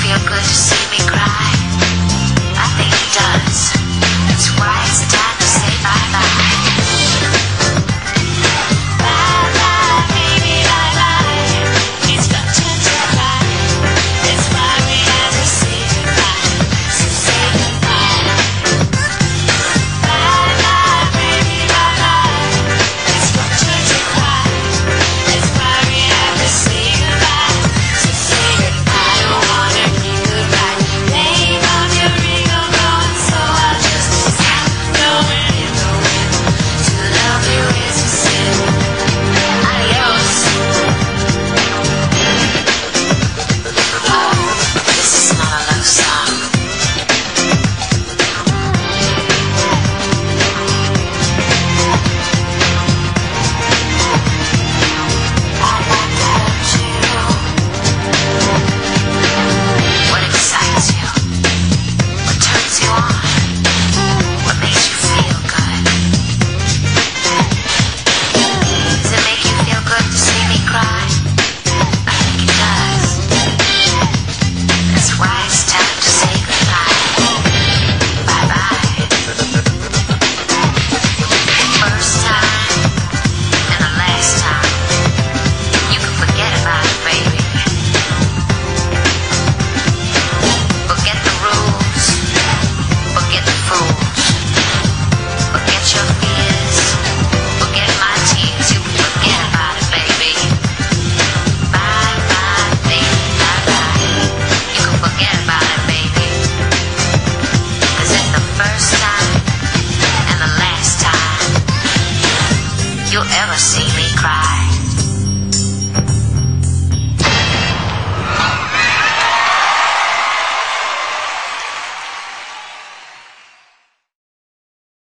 feel good to see me cry? I think it does. That's why it's time to say bye-bye. Bye-bye, baby, bye-bye. It's got to cry. That's why we have to say goodbye. So say goodbye. Bye-bye, baby, bye-bye. It's got to cry. That's why we have to say goodbye. So say goodbye. I don't wanna hear goodbye. Name of your ring, I'm gone, so I'll just stop knowing in the wind. To love you is a sin. Adios. Oh, this is not a love song. I'd like to hurt you. What excites you? What turns you on? What makes you feel good? Does it make you feel good to see me cry? I think it does. That's why it's time to say goodbye. Bye-bye. First time and the last time. You can forget about it, baby. Forget the rules. Forget the fools. Forget your fears. Forget my tears. You can forget about it, baby. Bye-bye, baby, bye-bye. You can forget about it, baby. 'Cause it's the first time and the last time you'll ever see me